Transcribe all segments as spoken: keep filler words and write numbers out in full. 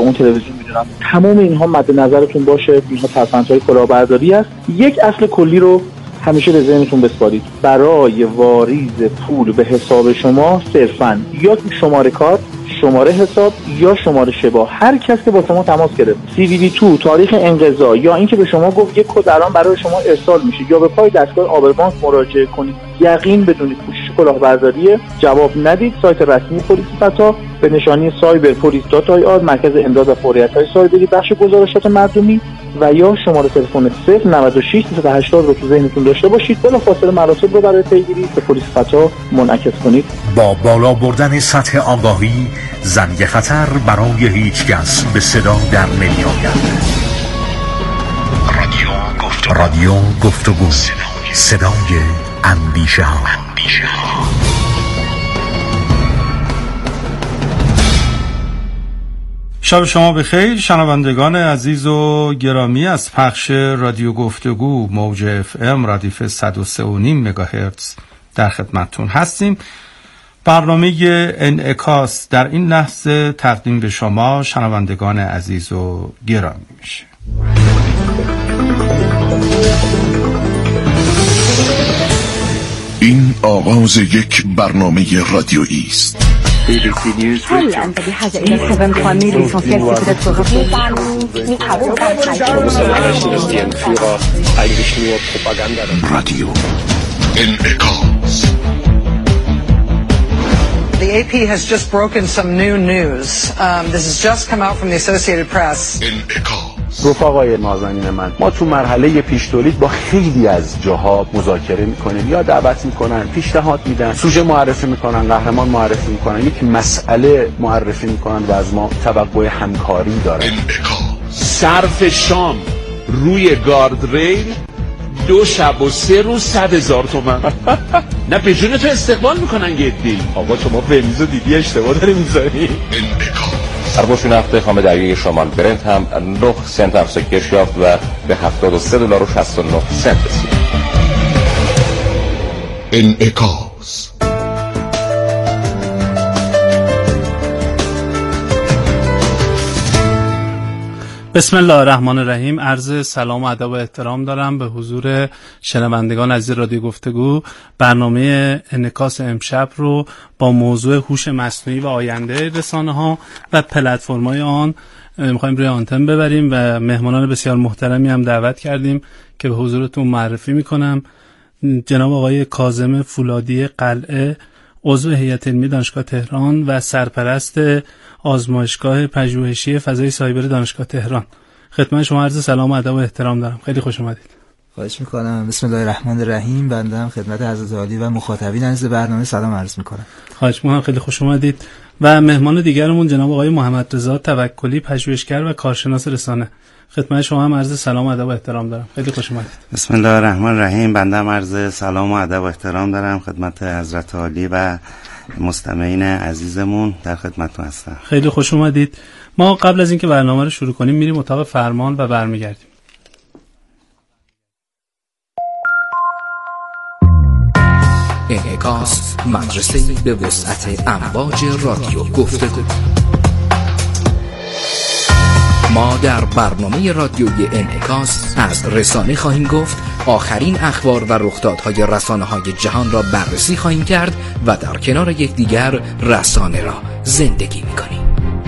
اون تلویزیون میدونم. تمام اینها مد نظرتون باشه، اینها ترفندهای کلاهبرداری است. یک اصل کلی رو همیشه به ذهنتون بسپارید. برای واریز پول به حساب شما صرفاً یا شماره کارت، شماره حساب یا شماره شبا، هر کس که با شما تماس گرفت، سی وی وی دو، تاریخ انقضا یا اینکه به شما گفت یک کد الان برای شما ارسال میشه یا به پای دستگاه آبربانک مراجعه کنید، یقین بدونید پوشش کلاهبرداری. جواب ندید. سایت رسمی پلیس فتا به نشانی سایبر پلیس دات آی آر، مرکز امداد و فوریت‌های سایبری، بخش گزارشات مردمی و یا شماره تلفن صفر نود و شش صد و هشتاد رو تو ذهنتون داشته باشید. بلافاصله مراتب رو برای پیگیری به پلیس فتا منعکس کنید. با بالا بردن سطح آگاهی، زنگ خطر برای هیچ کس به صدا در نمی آید. رادیو گفتگو، رادیو گفتگو، صدای اندیشه ها. شب شما بخیر شنوندگان عزیز و گرامی. از پخش رادیو گفتگو موج اف ام ردیف صد و سه و نیم مگاهرتز در خدمتتون هستیم. برنامه انعکاس در این لحظه تقدیم به شما شنوندگان عزیز و گرامی میشه. این آغاز یک برنامه رادیویی است. هل أنت بحاجة إلى سبب قانوني لإسانسيال سيكولات رادیو انعکاس. The A P has just broken some new news. Um, this has just come out from the Associated Press. انعکاس. رفقای نازنین من، ما تو مرحله پیش تولید با خیلی از جاها مذاکره میکنیم یا دعوت میکنن، پیشنهاد میدن، سوژه معرفی میکنن، قهرمان معرفی میکنن، یک مسئله معرفی میکنن و از ما توقع همکاری دارن. صرف شام روی گاردریل دو شب و سه روز صد هزار تومن. نه پیشونه تو استقبال میکنن گدی. آقا شما فهمیزو دیدی اشتباه داری میذاری. سربوش نفت خام دریای شمال برنت هم نه سنت افزایش یافت و به هفتاد و سه دلار و شصت و نه سنت رسید. انعکاس. بسم الله الرحمن الرحیم. عرض سلام و ادب و احترام دارم به حضور شنوندگان عزیز رادیو گفتگو. برنامه انعکاس امشب رو با موضوع هوش مصنوعی و آینده رسانه‌ها و پلتفرم‌های آن می‌خوایم روی آنتن ببریم و مهمانان بسیار محترمی هم دعوت کردیم که به حضورتون معرفی می‌کنم. جناب آقای کاظم فولادی قلعه، عضو هیئت علمی دانشگاه تهران و سرپرست آزمایشگاه پژوهشی فضای سایبر دانشگاه تهران. خدمت شما عرض سلام و ادب و احترام دارم. خیلی خوش اومدید. خواهش میکنم. بسم الله الرحمن الرحیم. بنده هم خدمت حضرت عالی و مخاطبین عزیز برنامه سلام عرض میکنم. خواهش میکنم. خیلی خوش اومدید. و مهمان دیگرمون جناب آقای محمد رضا توکلی، پژوهشگر و کارشناس رسانه. خدمت شما هم عرض سلام و ادب و احترام دارم. خیلی خوش اومدید. بسم الله الرحمن الرحیم. بنده هم عرض سلام و ادب و احترام دارم خدمت حضرت عالی و مستمعین عزیزمون، در خدمتتون هستم. خیلی خوش اومدید. ما قبل از اینکه برنامه رو شروع کنیم میریم اتاق فرمان و برمیگردیم. انعکاس، مدرسه‌ای به وسعت امواج رادیو گفتگو. ما در برنامه رادیویی انعکاس از رسانه خواهیم گفت، آخرین اخبار و رخدادهای رسانه‌های جهان را بررسی خواهیم کرد و در کنار یکدیگر رسانه را زندگی می‌کنیم.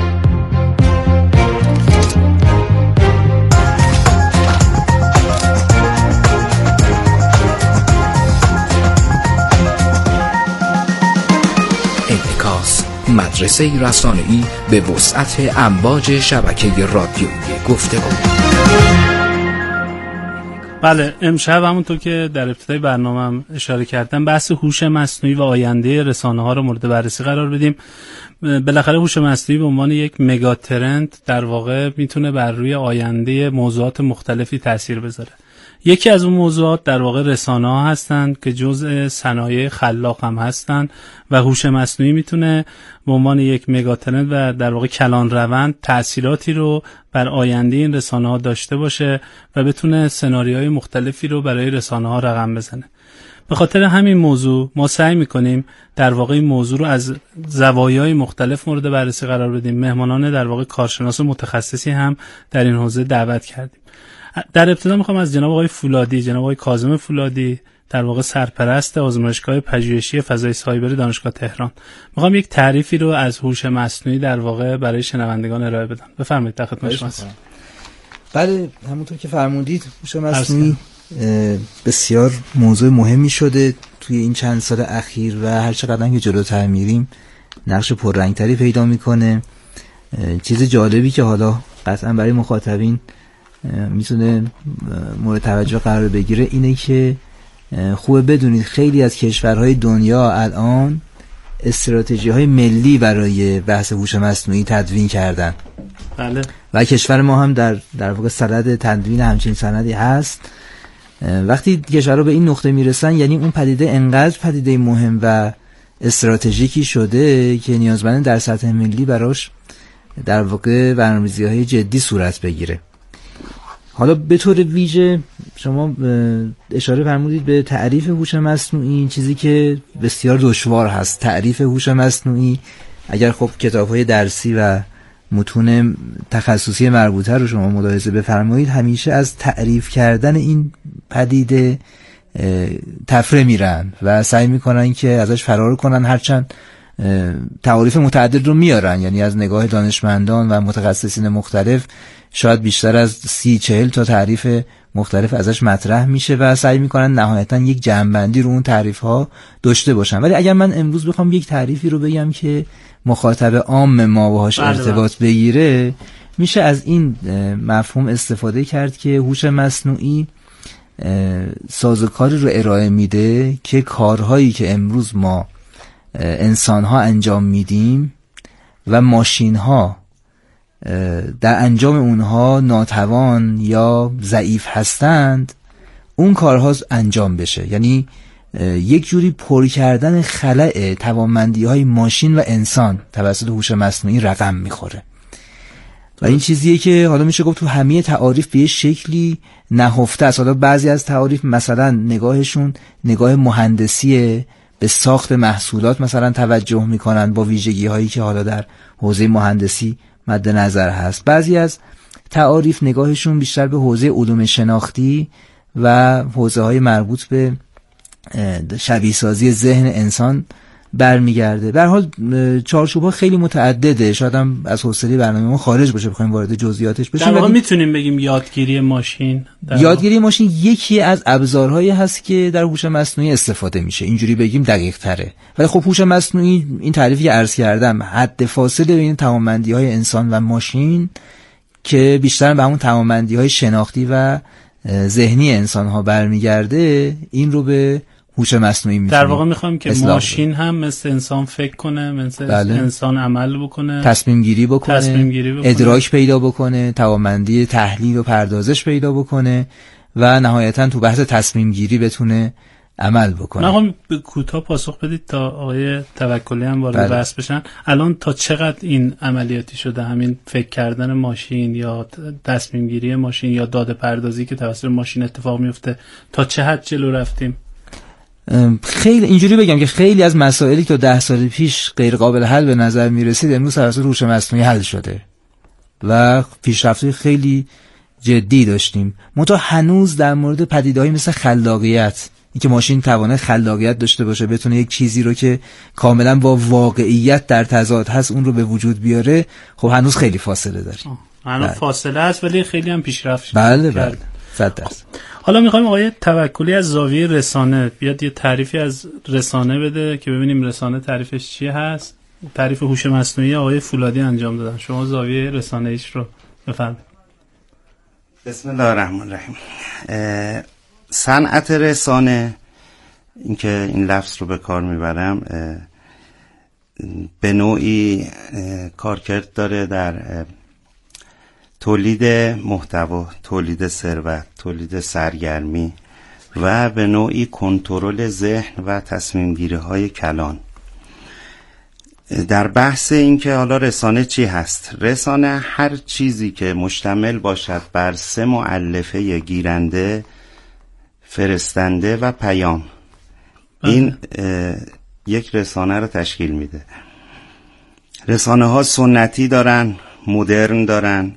انعکاس، مدرسه رسانه‌ای به وسعت امواج شبکه رادیویی گفتگو. بله، امشب همونطور که در ابتدای برنامه‌ام اشاره کردم بحث هوش مصنوعی و آینده رسانه‌ها رو مورد بررسی قرار بدیم. بالاخره هوش مصنوعی به عنوان یک مگا ترند در واقع میتونه بر روی آینده موضوعات مختلفی تاثیر بذاره. یکی از اون موضوعات در واقع رسانه‌ها هستند که جزء صنایع خلاق هم هستند و هوش مصنوعی میتونه به عنوان یک مگا ترند و در واقع کلان روند تأثیراتی رو بر آینده این رسانه‌ها داشته باشه و بتونه سناریوهای مختلفی رو برای رسانه‌ها رقم بزنه. به خاطر همین موضوع ما سعی میکنیم در واقع این موضوع رو از زوایای مختلف مورد بررسی قرار بدیم. مهمانان در واقع کارشناس و متخصصی هم در این حوزه دعوت کردیم. در ابتدا میخوام از جناب آقای فولادی، جناب آقای کاظم فولادی، در واقع سرپرست آزمایشگاه پژوهشی فضای سایبری دانشگاه تهران، میخوام یک تعریفی رو از هوش مصنوعی در واقع برای شنوندگان ارائه بدم. بفرمایید، در خدمت شماست. بله، همونطور که فرمودید هوش مصنوعی بسیار موضوع مهمی شده توی این چند سال اخیر و هر چقدر که جلوتر میریم نقش پررنگتری پیدا میکنه. چیز جالبی که حالا قطعا برای مخاطبین میتونه مورد توجه قرار بگیره اینه که خوبه بدونید خیلی از کشورهای دنیا الان استراتژی های ملی برای بحث هوش مصنوعی تدوین کردن. بله. و کشور ما هم در در واقع سند تدوین همچین سندی هست. وقتی کشورها به این نقطه میرسن یعنی اون پدیده انقدر پدیده مهم و استراتژیکی شده که نیازمند در سطح ملی براش در واقع برنامه‌ریزی‌های جدی صورت بگیره. حالا به طور ویژه شما اشاره فرمودید به تعریف هوش مصنوعی، چیزی که بسیار دشوار هست. تعریف هوش مصنوعی اگر خب کتاب‌های درسی و متون تخصصی مربوطه رو شما ملاحظه بفرمایید همیشه از تعریف کردن این پدیده تفره میرن و سعی میکنن که ازش فرار کنن، هرچند تعاریف متعدد رو میارن، یعنی از نگاه دانشمندان و متخصصین مختلف شاید بیشتر از سی چهل تا تعریف مختلف ازش مطرح میشه و سعی میکنن نهایتا یک جمع‌بندی رو اون تعریف ها داشته باشن. ولی اگر من امروز بخوام یک تعریفی رو بگم که مخاطب عام ما باهاش ارتباط بگیره، میشه از این مفهوم استفاده کرد که هوش مصنوعی سازوکاری رو ارائه میده که کارهایی که امروز ما انسان‌ها انجام میدیم و ماشین‌ها در انجام اونها ناتوان یا ضعیف هستند اون کارها انجام بشه. یعنی یک جوری پر کردن خلأ توانمندی‌های ماشین و انسان توسط هوش مصنوعی رقم میخوره و این چیزیه که حالا میشه گفت تو همه تعاریف به یه شکلی نهفته است. حالا بعضی از تعاریف مثلا نگاهشون نگاه مهندسیه، به ساخت محصولات مثلا توجه میکنن با ویژگی هایی که حالا در حوزه مهندسی مد نظر هست. بعضی از تعاریف نگاهشون بیشتر به حوزه علوم شناختی و حوزه های مربوط به شبیه سازی ذهن انسان برمیگرده. به هر حال چارچوب‌ها خیلی متعدده، شاید هم از حوصله برنامه ما خارج باشه بخوایم وارد جزئیاتش بشیم. در واقع میتونیم بگیم یادگیری ماشین یادگیری ماشین یکی از ابزارهایی هست که در هوش مصنوعی استفاده میشه، اینجوری بگیم دقیق تره. ولی خب هوش مصنوعی این تعریفی که عرض کردم حد فاصله بین توانمندی‌های انسان و ماشین که بیشتر به همون توانمندی‌های شناختی و ذهنی انسان‌ها برمیگرده، این رو به هوش مصنوعی میتونه. در واقع میخوام که ماشین هم مثل انسان فکر کنه، مثل بله. انسان عمل بکنه، تصمیم گیری بکنه، تصمیم گیری بکنه، ادراک پیدا بکنه، توانمندی تحلیل و پردازش پیدا بکنه و نهایتا تو بحث تصمیم گیری بتونه عمل بکنه. من به کوتاه پاسخ بدید تا آقای توکلی هم وارد بله. بحث بشن. الان تا چقدر این عملیاتی شده، همین فکر کردن ماشین یا تصمیم گیری ماشین یا داده پردازی که توسط ماشین اتفاق میفته، تا چه حد جلو رفتیم؟ خیلی اینجوری بگم که خیلی از مسائلی که ده سال پیش غیر قابل حل به نظر می رسید امروز توسط هوش مصنوعی حل شده و پیشرفت‌های خیلی جدی داشتیم. منتها هنوز در مورد پدیده‌ای مثل خلاقیت، اینکه ماشین توانه خلاقیت داشته باشه، بتونه یک چیزی رو که کاملا با واقعیت در تضاد هست اون رو به وجود بیاره، خب هنوز خیلی فاصله داریم. هنوز فاصله هست ولی خیلی هم پیشرفت شده. بله بله صد درصد. حالا میخوایم آقای توکلی از زاویه رسانه بیاد یه تعریفی از رسانه بده که ببینیم رسانه تعریفش چیه هست. تعریف هوش مصنوعی آقای فولادی انجام دادن، شما زاویه رسانه ایش رو بفرمایید. بسم الله الرحمن الرحیم. صنعت رسانه، اینکه این لفظ رو به کار میبرم، به نوعی کارکرد داره در تولید محتوا، تولید ثروت، تولید سرگرمی و به نوعی کنترل ذهن و تصمیم گیری های کلان. در بحث این که حالا رسانه چی هست؟ رسانه هر چیزی که مشتمل باشد بر سه مؤلفه گیرنده، فرستنده و پیام. این یک رسانه رو تشکیل میده. رسانه ها سنتی دارن، مدرن دارن.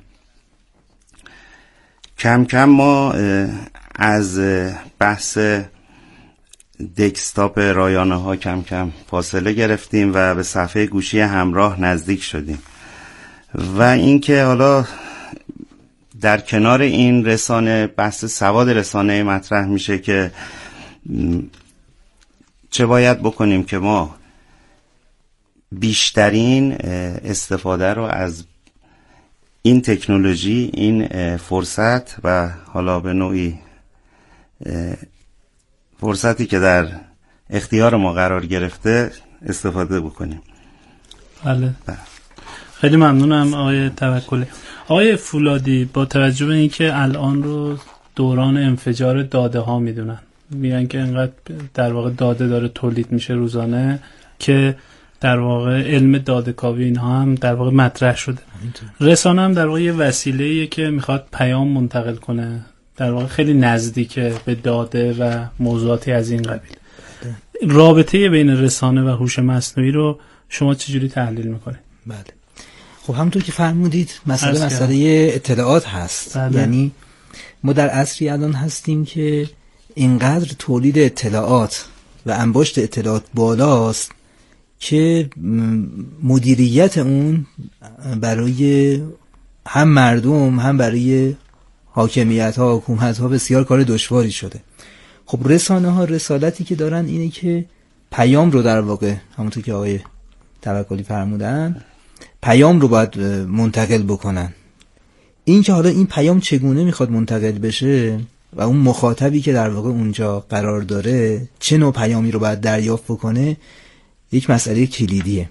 کم کم ما از بحث دسکتاپ رایانه ها کم کم فاصله گرفتیم و به صفحه گوشی همراه نزدیک شدیم و اینکه حالا در کنار این رسانه بحث سواد رسانه مطرح میشه که چه باید بکنیم که ما بیشترین استفاده رو از این تکنولوژی، این فرصت و حالا به نوعی فرصتی که در اختیار ما قرار گرفته استفاده بکنیم. بله. خیلی ممنونم آقای توکلی. آقای فولادی، با توجه به اینکه الان رو دوران انفجار داده ها میدونن، میگن که انقدر در واقع داده داره تولید میشه روزانه که در واقع علم داده کاوی اینها هم در واقع مطرح شده. رسانه هم در واقع یه وسیله‌ایه که میخواد پیام منتقل کنه، در واقع خیلی نزدیکه به داده و موضوعاتی از این قبیل. رابطه بین رسانه و هوش مصنوعی رو شما چجوری تحلیل میکنید؟ بله، خب همونطور که فرمودید مسئله مسئله اطلاعات هست. بله. یعنی ما در عصری الان هستیم که اینقدر تولید اطلاعات و انباشت اطلاعات بالاست که مدیریت اون برای هم مردم هم برای حاکمیت ها حکومت ها بسیار کار دشواری شده. خب رسانه ها رسالتی که دارن اینه که پیام رو در واقع همونطور که آقای توکلی فرمودن پیام رو باید منتقل بکنن. این که حالا این پیام چگونه میخواد منتقل بشه و اون مخاطبی که در واقع اونجا قرار داره چه نوع پیامی رو باید دریافت بکنه یک مسئله کلیدیه.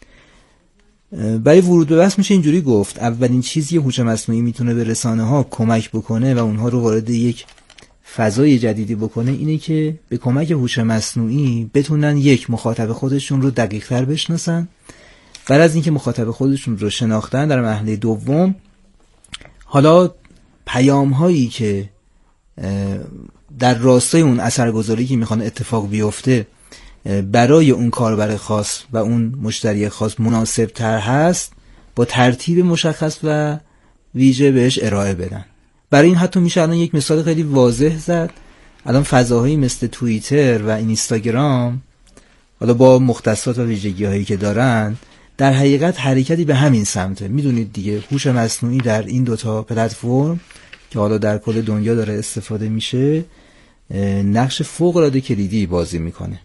برای ورود به بحث میشه اینجوری گفت اولین چیزی هوش مصنوعی میتونه به رسانه ها کمک بکنه و اونها رو وارد یک فضای جدیدی بکنه اینه که به کمک هوش مصنوعی بتونن یک مخاطب خودشون رو دقیق تر بشناسن. بعد از اینکه مخاطب خودشون رو شناختن در مرحله دوم حالا پیام هایی که در راستای اون اثرگذاری که میخوان اتفاق بیفته برای اون کاربر خاص و اون مشتری خاص مناسب تر هست با ترتیب مشخص و ویژه بهش ارائه بدن. برای این حتی میشه الان یک مثال خیلی واضح زد. الان فضاهایی مثل توییتر و اینستاگرام حالا با مختصات و ویژگی هایی که دارن در حقیقت حرکتی به همین سمته. میدونید دیگه هوش مصنوعی در این دوتا پلتفرم که حالا در کل دنیا داره استفاده میشه نقش فوق العاده کلیدی بازی میکنه.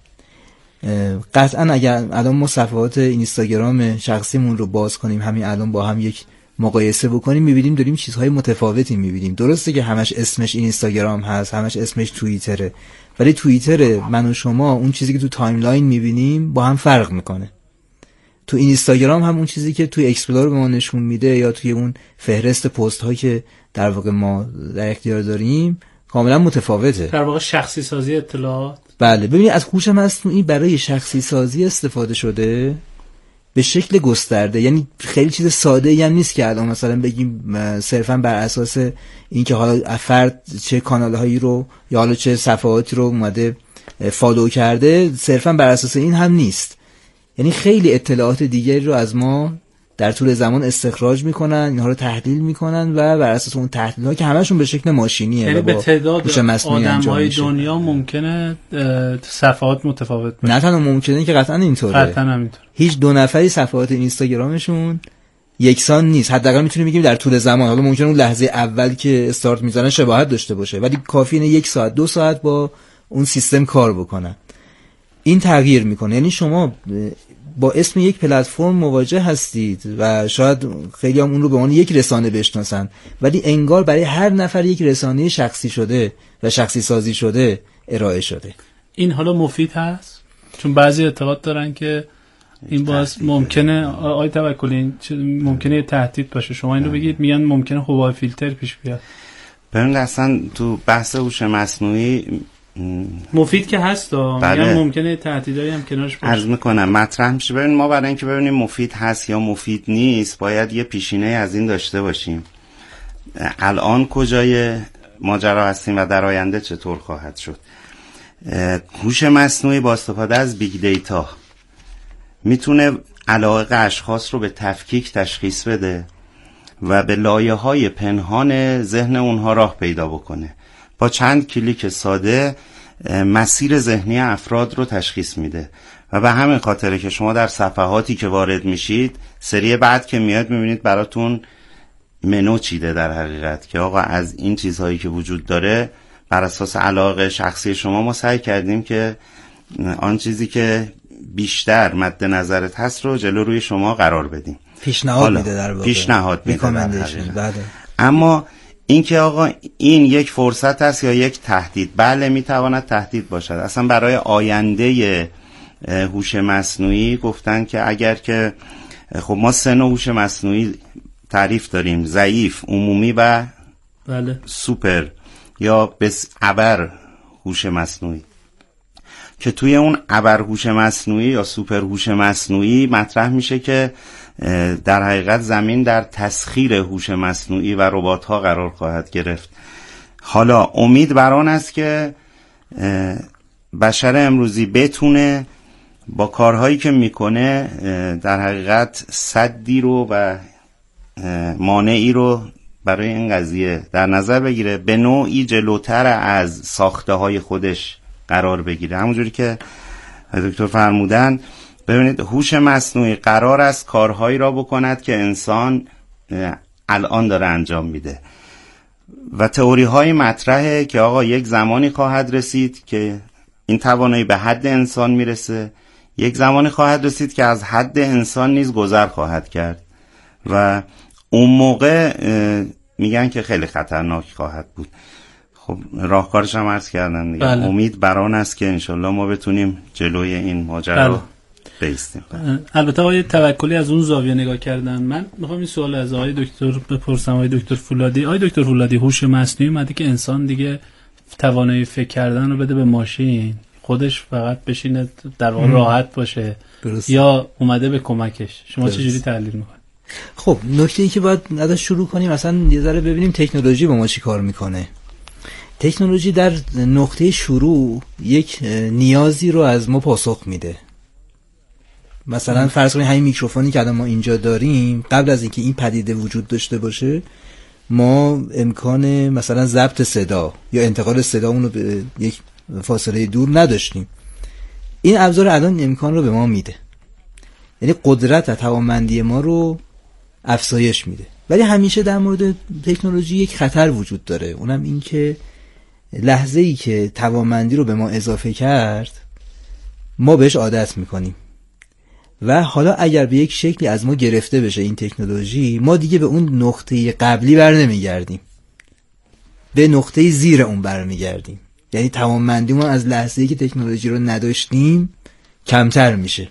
قطعا اگر الان ما صفحات اینستاگرام شخصیمون رو باز کنیم همین الان با هم یک مقایسه بکنیم میبینیم داریم چیزهای متفاوتی میبینیم. درسته که همش اسمش اینستاگرام هست، همش اسمش توییتره، ولی توییتر من و شما اون چیزی که تو تایملاین میبینیم با هم فرق میکنه. تو اینستاگرام هم اون چیزی که توی اکسپلور به ما نشون میده یا توی اون فهرست پست ها که در واقع ما در اختیار داریم کاملا متفاوته. در واقع شخصی سازی اطلاعات. بله، ببینید از هوش مصنوعی برای شخصی سازی استفاده شده به شکل گسترده. یعنی خیلی چیز ساده ای هم نیست که الان مثلا بگیم صرفا بر اساس اینکه حالا فرد چه کانال هایی رو یا حالا چه صفحاتی رو اومده فالو کرده صرفا بر اساس این هم نیست. یعنی خیلی اطلاعات دیگری رو از ما در طول زمان استخراج میکنن، اینها رو تحلیل میکنن و بر اساس اون تحلیل ها که همشون به شکل ماشینیه یعنی به تعداد آدم‌های دنیا ممکنه صفحات متفاوت باشه. نه تنها ممکنه که قطعا اینطوره. قطعا همینطوره. هیچ دو نفری صفحات اینستاگرامشون یکسان نیست. حداقل میتونیم بگیم در طول زمان. حالا ممکنه اون لحظه اول که استارت میزنن شباهت داشته باشه ولی کافیه یک ساعت دو ساعت با اون سیستم کار بکنن. این تغییر میکنه. یعنی شما با اسم یک پلتفرم مواجه هستید و شاید خیلی هم اون رو به عنوان یک رسانه بشناسن ولی انگار برای هر نفر یک رسانه شخصی شده و شخصی سازی شده ارائه شده. این حالا مفید هست؟ چون بعضی اعتقاد دارن که این باز ممکنه آقای توکلی ممکنه تهدید باشه. شما این رو بگید. میگن ممکنه حباب فیلتر پیش بیاد. ببینید اصلا تو بحث هوش مصنوعی مفید که هست و میگن ممکنه تهدیدایی هم کنارش باشه. عرض میکنم مطرح میشه. ببین ما برای اینکه ببینیم مفید هست یا مفید نیست باید یه پیشینه از این داشته باشیم. الان کجای ماجرا هستیم و در آینده چطور خواهد شد. هوش مصنوعی با استفاده از بیگ دیتا میتونه علایق اشخاص رو به تفکیک تشخیص بده و به لایه‌های پنهان ذهن اونها راه پیدا بکنه. با چند کلیک ساده مسیر ذهنی افراد رو تشخیص میده و به همین خاطره که شما در صفحاتی که وارد میشید، سری بعد که میاد میبینید براتون منو چیده در حقیقت که آقا از این چیزهایی که وجود داره بر اساس علاقه شخصی شما ما سعی کردیم که آن چیزی که بیشتر مد نظرت هست رو جلو روی شما قرار بدیم. پیشنهاد میده در واقع. پیشنهاد میده در حقیقت. اما این که آقا این یک فرصت است یا یک تهدید؟ بله میتواند تهدید باشد. اصلا برای آینده هوش مصنوعی گفتن که اگر که خب ما سه نوع هوش مصنوعی تعریف داریم: ضعیف، عمومی و بله سوپر یا بس ابر هوش مصنوعی، که توی اون ابر هوش مصنوعی یا سوپر هوش مصنوعی مطرح میشه که در حقیقت زمین در تسخیر هوش مصنوعی و ربات ها قرار خواهد گرفت. حالا امید بر آن است که بشر امروزی بتونه با کارهایی که میکنه در حقیقت سدی رو و مانعی رو برای این قضیه در نظر بگیره، به نوعی جلوتر از ساخته های خودش قرار بگیره. همونجوری که دکتر فرمودن، ببینید هوش مصنوعی قرار است کارهایی را بکند که انسان الان داره انجام میده و تئوری های مطرحه که آقا یک زمانی خواهد رسید که این توانایی به حد انسان میرسه، یک زمانی خواهد رسید که از حد انسان نیز گذر خواهد کرد و اون موقع میگن که خیلی خطرناک خواهد بود. خب راهکارش هم عرض کردن دیگه. بله. امید بر آن است که انشالله ما بتونیم جلوی این ماجرا بله. بیستیم. البته آقای توکلی از اون زاویه نگاه کردن. من میخوام این سوال از آقای دکتر بپرسم. آقای دکتر فولادی، آقای دکتر فولادی، هوش مصنوعی اومده که انسان دیگه توانایی فکر کردن رو بده به ماشین، خودش فقط بشینه در واقع راحت باشه، درست. یا اومده به کمکش؟ شما چجوری تحلیل میکنید؟ خب نکته ای که باید ازش شروع کنیم اصلا یه ذره ببینیم تکنولوژی با ما چی کار میکنه. تکنولوژی در نقطه شروع یک نیازی رو از ما پاسخ میده. مثلا فرض کنید همین میکروفونی که الان ما اینجا داریم، قبل از اینکه این پدیده وجود داشته باشه ما امکان مثلا ضبط صدا یا انتقال صدامون رو به یک فاصله دور نداشتیم. این ابزار الان امکان رو به ما میده، یعنی قدرت و توانمندی ما رو افزایش میده. ولی همیشه در مورد تکنولوژی یک خطر وجود داره، اونم این که لحظه ای که توانمندی رو به ما اضافه کرد ما بهش عادت میکنیم و حالا اگر به یک شکلی از ما گرفته بشه این تکنولوژی، ما دیگه به اون نقطه قبلی بر نمیگردیم، به نقطه زیر اون بر میگردیم. یعنی توانمندی ما از لحظه ای که تکنولوژی رو نداشتیم کمتر میشه.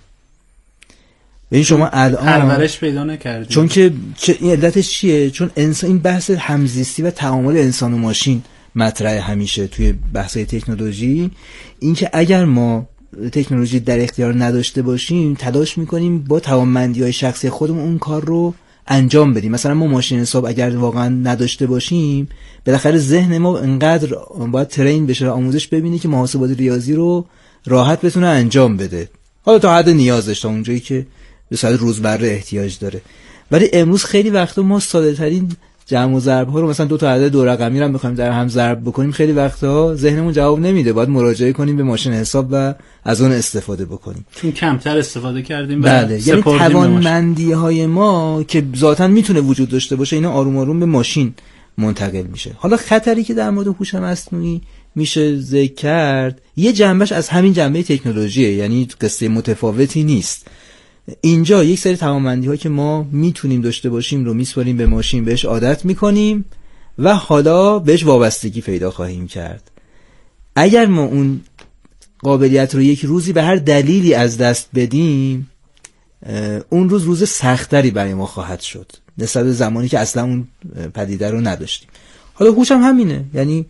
ببین شما الان پرورش پیدا نکردیم، چون که این علتش چیه؟ چون انسان، این بحث همزیستی و تعامل انسان و ماشین مطرح همیشه توی بحث‌های تکنولوژی، این که اگر ما تکنولوژی در اختیار نداشته باشیم تلاش میکنیم با توانمندی‌های شخصی خودمون اون کار رو انجام بدیم. مثلا ما ماشین حساب اگر واقعا نداشته باشیم، بالاخره ذهن ما انقدر باید ترین بشه و آموزش ببینه که محاسبات ریاضی رو راحت بتونه انجام بده، حالا تا حد نیازش، تا اونجایی که به صورت روزمره احتیاج داره. ولی امروز خیلی وقتا ما ساده ترین جمع و ضرب ها رو، مثلا دو تا عدد دو رقمی رو هم بخوایم در هم ضرب بکنیم، خیلی وقتا ذهنمون جواب نمیده، باید مراجعه کنیم به ماشین حساب و از اون استفاده بکنیم، چون کمتر استفاده کردیم. بله، یعنی توانمندی های ما که ذاتاً میتونه وجود داشته باشه اینا آروم آروم به ماشین منتقل میشه. حالا خطری که در مورد هوش مصنوعی میشه ذکر کرد، یه جنبش از همین جنبه تکنولوژیه، یعنی قصه متفاوتی نیست. اینجا یک سری توانمندی ها که ما میتونیم داشته باشیم رو میسپاریم به ماشین، بهش عادت میکنیم و حالا بهش وابستگی پیدا خواهیم کرد. اگر ما اون قابلیت رو یک روزی به هر دلیلی از دست بدیم، اون روز روز سختری برای ما خواهد شد نسبت به زمانی که اصلا اون پدیده رو نداشتیم. حالا هوش هم همینه، یعنی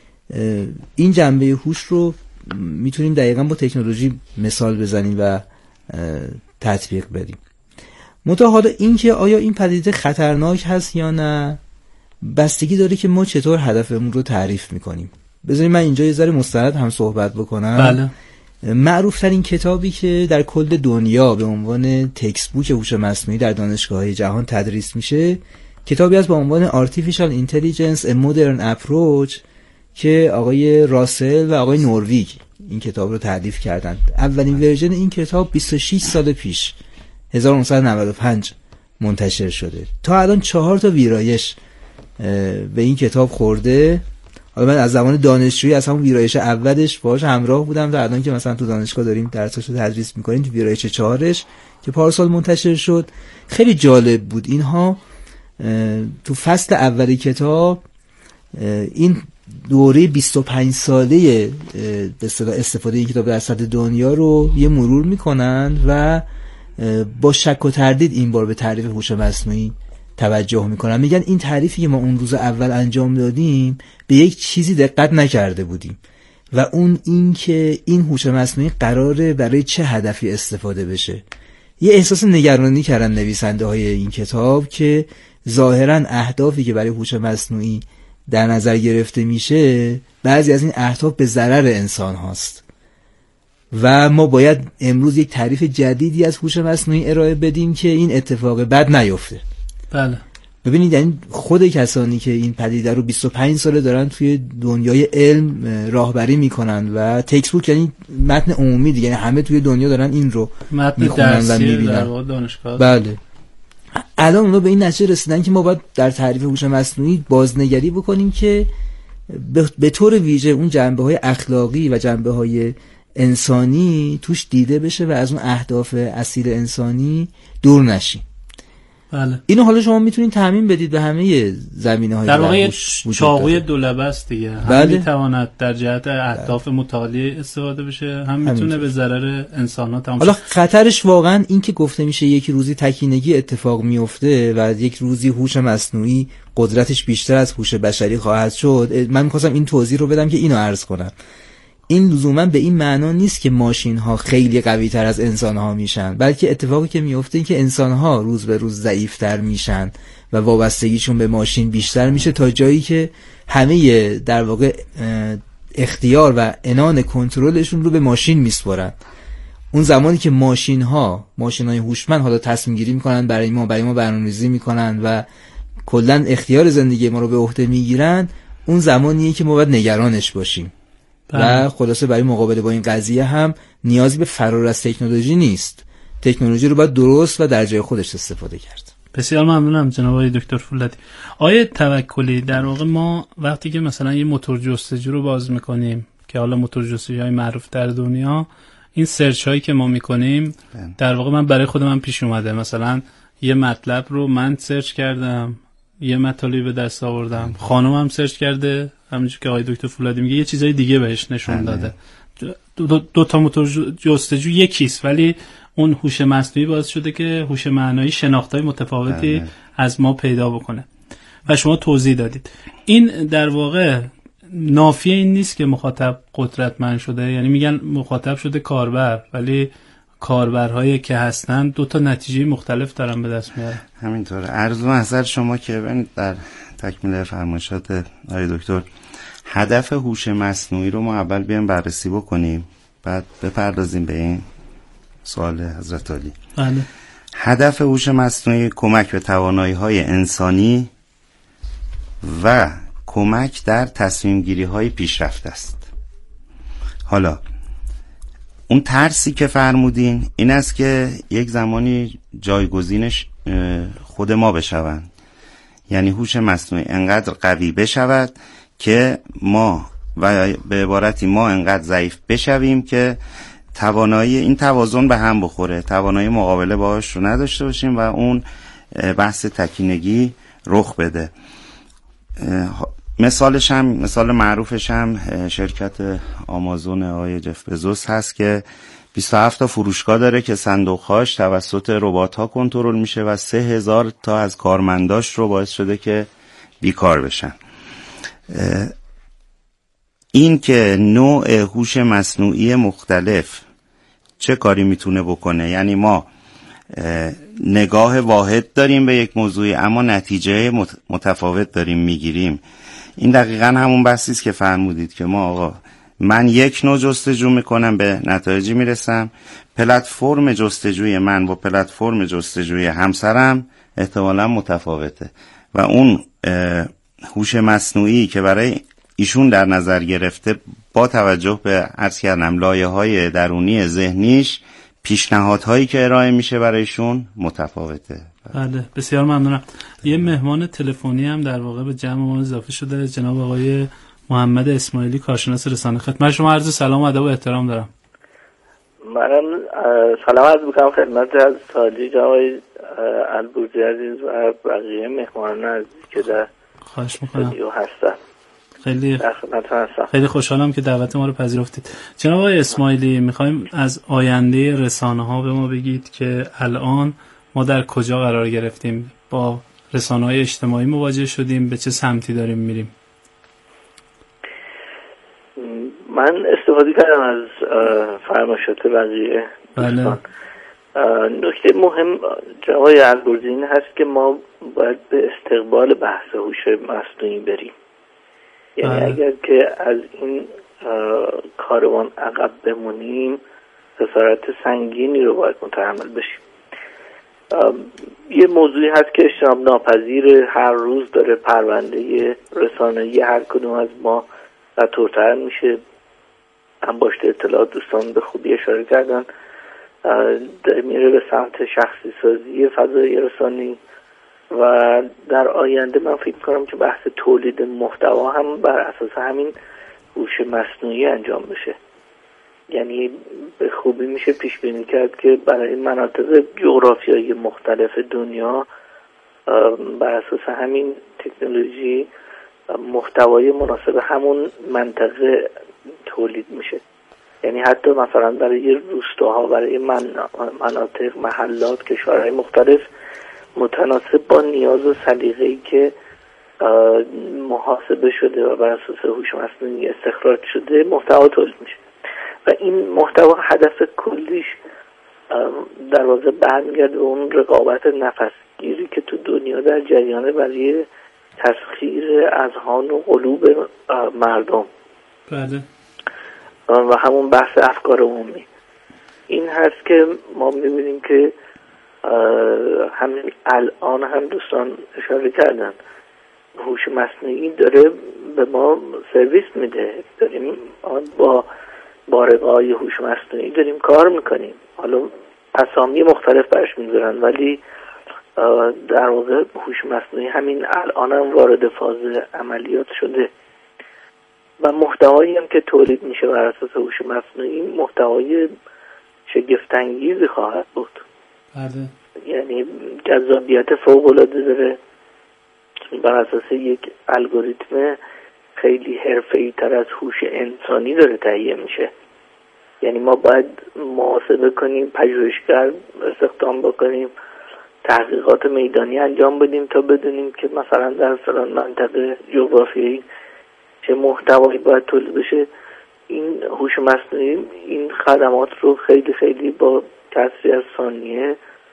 این جنبه هوش رو میتونیم دقیقاً با تکنولوژی مثال بزنیم و تطبیق بدیم. منتها حالا این که آیا این پدیده خطرناک هست یا نه، بستگی داره که ما چطور هدفمون رو تعریف میکنیم. بذارید من اینجا یه ذره مستند هم صحبت بکنم. بله. معروف ترین کتابی که در کل دنیا به عنوان تکست بوک هوش مصنوعی در دانشگاه‌های جهان تدریس میشه کتابی است با عنوان Artificial Intelligence A Modern Approach که آقای راسل و آقای نورویگ این کتاب رو تألیف کردند. اولین ورژن این کتاب بیست و شش سال پیش هزار و نهصد و نود و پنج منتشر شده. تا الان چهار تا ویرایش به این کتاب خورده. حالا من از زمان دانشجویی از همون ویرایش اولش باهاش همراه بودم تا الان که مثلا تو دانشگاه داریم درساشو تدریس میکنیم، تو ویرایش چهارش که پارسال منتشر شد. خیلی جالب بود. اینها تو فصل اولی کتاب این دوره بیست و پنج ساله به اصطلاح استفاده این کتاب در سطح دنیا رو یه مرور میکنن و با شک و تردید این بار به تعریف هوش مصنوعی توجه میکنن. میگن این تعریفی که ما اون روز اول انجام دادیم به یک چیزی دقت نکرده بودیم و اون این که این هوش مصنوعی قراره برای چه هدفی استفاده بشه. یه احساس نگرانی کردن نویسنده های این کتاب که ظاهرا اهدافی که برای هوش مصنوعی در نظر گرفته میشه بعضی از این اهداف به ضرر انسان هاست و ما باید امروز یک تعریف جدیدی از هوش مصنوعی ارائه بدیم که این اتفاق بد نیفته. بله. ببینید یعنی خود کسانی که این پدیده رو بیست و پنج ساله دارن توی دنیای علم راهبری میکنن و تکست بوک یعنی متن عمومی دیگه، یعنی همه توی دنیا دارن این رو میخونن و میبینن. بله. الان اونا به این نتیجه رسیدن که ما باید در تعریف هوش مصنوعی بازنگری بکنیم که به طور ویژه اون جنبه‌های اخلاقی و جنبه‌های انسانی توش دیده بشه و از اون اهداف اصیل انسانی دور نشیم. بله. اینو حالا شما میتونید تعمیم بدید به همه زمینه‌های در واقع چاقوی دولبه است دیگه. هم بله. میتواند در جهت اهداف بله. متعالی استفاده بشه، هم میتونه به ضرر انسان‌ها تمام. حالا خطرش واقعا این که گفته میشه یک روزی تکینگی اتفاق میفته و یک روزی هوش مصنوعی قدرتش بیشتر از هوش بشری خواهد شد. من می‌خواستم این توضیح رو بدم که اینو عرض کنم. این لزوما به این معنا نیست که ماشین ها خیلی قوی تر از انسان ها میشن، بلکه اتفاقی که میفته این که انسان ها روز به روز ضعیف تر میشن و وابستگیشون به ماشین بیشتر میشه تا جایی که همه در واقع اختیار و عنان کنترلشون رو به ماشین میسپارن. اون زمانی که ماشین ها ماشین های هوشمند حالا تصمیم گیری میکنن برای ما برای ما برنامه‌ریزی میکنن و کلا اختیار زندگی ما رو به عهده میگیرن، اون زمانیه که ما باید نگرانش باشیم. و خلاصه برای مقابله با این قضیه هم نیازی به فرار از تکنولوژی نیست. تکنولوژی رو باید درست و در جای خودش استفاده کرد. بسیار ممنونم جناب آقای دکتر فولادی. آقای توکلی، در واقع ما وقتی که مثلا یه موتور جستجو رو باز میکنیم که حالا موتور جستجوهای معروف در دنیا، این سرچ هایی که ما میکنیم در واقع من برای خودم هم پیش اومده مثلا یه مطلب رو من سرچ کردم، یه مطالبی به دست آوردم، خانمم سرچ کرده، همونجوری که آقای دکتر فولادی میگه یه چیزای دیگه بهش نشون داده. دو, دو, دو تا موتور جستجو یکیست، ولی اون هوش مصنوعی باعث شده که هوش معنایی شناختای متفاوتی بله. از ما پیدا بکنه و شما توضیح دادید. این در واقع نافی این نیست که مخاطب قدرتمند شده، یعنی میگن مخاطب شده کاربر، ولی کاربرهایی که هستن دو تا نتیجه مختلف دارن به دست میارن. همینطوره. عرض محضر شما که ببینید در تکمیل فرمایشات آقای دکتر، هدف هوش مصنوعی رو ما اول بیایم بررسی بکنیم، بعد بپردازیم به این سوال حضرت عالی. بله. هدف هوش مصنوعی کمک به توانایی‌های انسانی و کمک در تصمیم گیری های پیشرفته است. حالا اون ترسی که فرمودین این است که یک زمانی جایگزینش خود ما بشون، یعنی هوش مصنوعی انقدر قوی بشود که ما و به عبارتی ما انقدر ضعیف بشویم که توانایی این توازن به هم بخوره، توانایی مقابله باهاش رو نداشته باشیم و اون بحث تکینگی رخ بده. مثالش هم مثال معروفش هم شرکت آمازون آقای جف بزوس هست که بیست و هفت تا فروشگاه داره که صندوقهاش توسط ربات‌ها کنترل میشه و سه هزار تا از کارمنداش رو باعث شده که بیکار بشن. این که نوع هوش مصنوعی مختلف چه کاری میتونه بکنه، یعنی ما نگاه واحد داریم به یک موضوع اما نتیجه متفاوت داریم میگیریم، این دقیقاً همون بحثی است که فرمودید که ما آقا من یک نوع جستجو میکنم به نتایجی میرسم، پلتفرم جستجوی من با پلتفرم جستجوی همسرم احتمالاً متفاوته و اون هوش مصنوعی که برای ایشون در نظر گرفته با توجه به عرض کردم لایه‌های درونی ذهنیش پیشنهادهایی که ارائه میشه برایشون متفاوته. بله بسیار ممنونم. یه مهمان تلفنی هم در واقع به جمع ما اضافه شده، جناب آقای محمد اسماعیلی کارشناس رسانه. خدمت شما عرض سلام و ادب و احترام دارم. منم سلام عرض میکنم خدمت از تاجیک آقای البرزی عزیز و بقیه مهمانان عزیز که در خواهش میکنم هستن. خیلی خیلی خوشحالم که دعوت ما رو پذیرفتید. جناب آقای اسماعیلی، میخوایم از آینده رسانه ها به ما بگید که الان ما در کجا قرار گرفتیم، با رسانه های اجتماعی مواجه شدیم، به چه سمتی داریم میریم؟ من استفاده کردم از فرمایشات بقیه. بله. نکته مهم جای البرزی این هست که ما باید به استقبال بحث هوش مصنوعی بریم. یعنی اگر که از این کاروان عقب بمونیم خسارت سنگینی رو باید متحمل بشیم. یه موضوعی هست که اجتناب ناپذیر، هر روز داره پرونده رسانه‌ای هر کدوم از ما قطورتر میشه. انباشت اطلاعات دوستان به خوبی اشاره کردن، داره میره به سمت شخصی سازی فضای رسانه‌ای و در آینده من فکر کنم که بحث تولید محتوا هم بر اساس همین هوش مصنوعی انجام بشه. یعنی به خوبی میشه پیش بینی کرد که برای مناطق جغرافیایی مختلف دنیا بر اساس همین تکنولوژی محتوای مناسب همون منطقه تولید میشه. یعنی حتی مثلا برای روستاها، برای مناطق، محلات، کشورهای مختلف متناسب با نیاز و سلیقه‌ای که محاسبه شده و بر اساس هوش مصنوعی استخراج شده محتوا تولید میشه و این محتوا هدف کلیش در واقع برمیگرده به اون رقابت نفسگیری که تو دنیا در جریانه برای تسخیر اذهان و قلوب مردم. بله. و همون بحث افکار عمومی این هست که ما می‌بینیم که همین الان هم دوستان اشاره کردن هوش مصنوعی داره به ما سرویس میده. داریم با بارقه‌های هوش مصنوعی داریم کار میکنیم. حالا اسامی مختلف برش میذارن ولی در واقع هوش مصنوعی همین الان هم وارد فاز عملیات شده و محتوایی هم که تولید میشه بر اساس هوش مصنوعی محتوای شگفت‌انگیزی خواهد بود. بله. یعنی جذابیت فوق‌العاده داره، بر اساس یک الگوریتم خیلی حرفه‌ای تر از هوش انسانی داره تهیه میشه. یعنی ما باید محاسبه کنیم، پژوهشگر استخدام بکنیم، تحقیقات میدانی انجام بدیم تا بدونیم که مثلا در فلان منطقه جغرافیایی چه محتوایی باید تولید بشه. این هوش مصنوعی این خدمات رو خیلی خیلی با کسری از ثانیه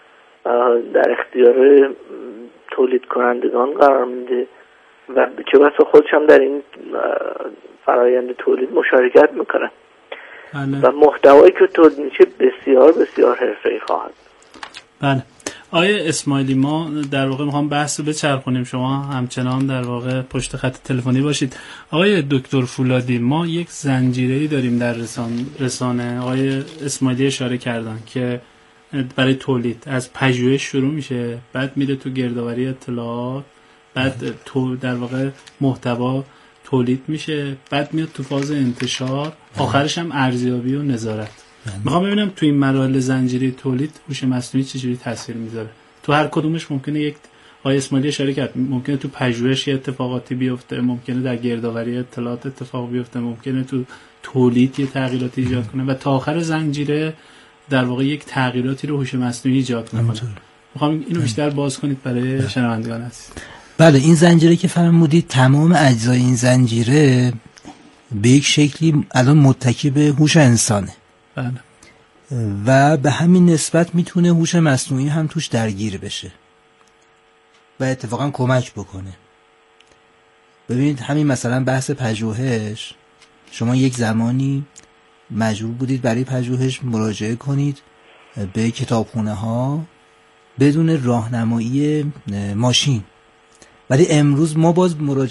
در اختیار تولید کنندگان قرار میده و چه بسا خودش هم در این فرایند تولید مشارکت میکنه و محتوایی که تولید میشه بسیار بسیار حرفه‌ای خواهد. بله. آقای اسماعیلی، ما در واقع میخوام بحث رو بچرخونیم، شما همچنان در واقع پشت خط تلفنی باشید. آقای دکتر فولادی، ما یک زنجیره‌ای داریم در رسان رسانه، آقای اسماعیلی اشاره کردن که برای تولید از پژوهش شروع میشه، بعد میره تو گردآوری اطلاعات، بعد تو در واقع محتوا تولید میشه، بعد میاد تو فاز انتشار، آخرش هم ارزیابی و نظارت. میخوام ببینم تو این مراحل زنجیره تولید هوش مصنوعی چجوری تاثیر میذاره. تو هر کدومش ممکنه یک آقای اسماعیلی اشاره کرد، ممکنه تو پژوهش اتفاقاتی بیفته، ممکنه در گردآوری اطلاعات اتفاق بیفته، ممکنه تو تولید یه تغییراتی ایجاد کنه و تا آخر زنجیره در واقع یک تغییراتی رو هوش مصنوعی ایجاد کنه. میخوام اینو بیشتر باز کنید برای شنوندگان عزیز. بله، این زنجیره که فرمودید تمام اجزای این زنجیره به یک شکلی الان متکی به هوش انسانه. بله. و به همین نسبت میتونه هوش مصنوعی هم توش درگیر بشه و اتفاقا کمک بکنه. ببینید همین مثلا بحث پژوهش، شما یک زمانی مجبور بودید برای پژوهش مراجعه کنید به کتابخونه ها بدون راهنمایی ماشین، ولی امروز ما باز مراجعه